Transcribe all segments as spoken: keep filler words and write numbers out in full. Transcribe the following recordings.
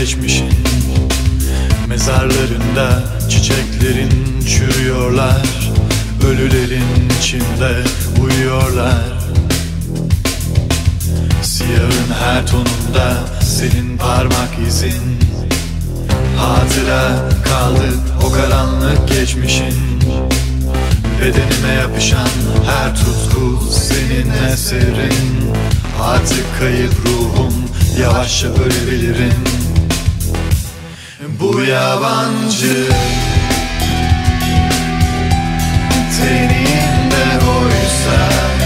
geçmişin. Mezarlarında çiçeklerin çürüyorlar, ölülerin içinde uyuyorlar. Siyahın her tonunda senin parmak izin. Hatıra kaldı o karanlık geçmişin. Bedenime yapışan her tutku senin eserin. Artık kayıp ruhum, yavaşça ölebilirim. Bu yabancı teninde oysa,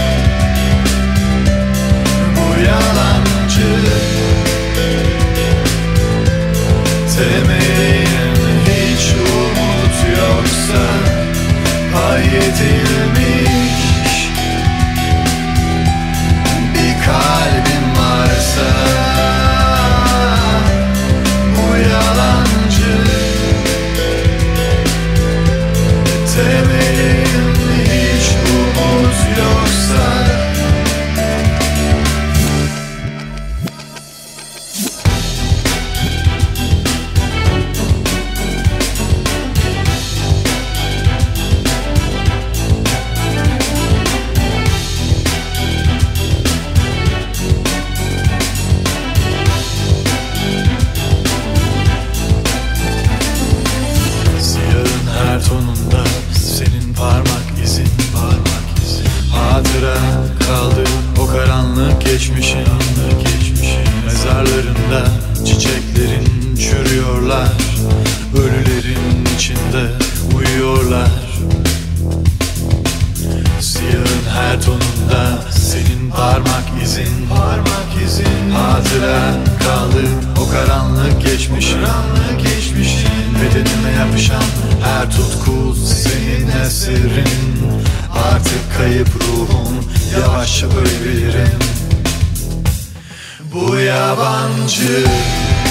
bu yalancı temelim hiç umut yoksa, pay edilmiş bir kalbim varsa, bu yalancı temelim hiç umut yoksa. Tonunda senin parmak izin, parmak izin. Hatıra kaldı o karanlık geçmişin, geçmişin. Mezarlarında çiçeklerin çürüyorlar, ölülerin içinde uyuyorlar. Siyahın her tonunda senin parmak izin, parmak izin. Hatıra kaldı o karanlık geçmişin, karanlık geçmişin. Bedenime yapışan her tutku senin eserin. Artık kayıp ruhum, yavaşça ölebilirim. Bu yabancı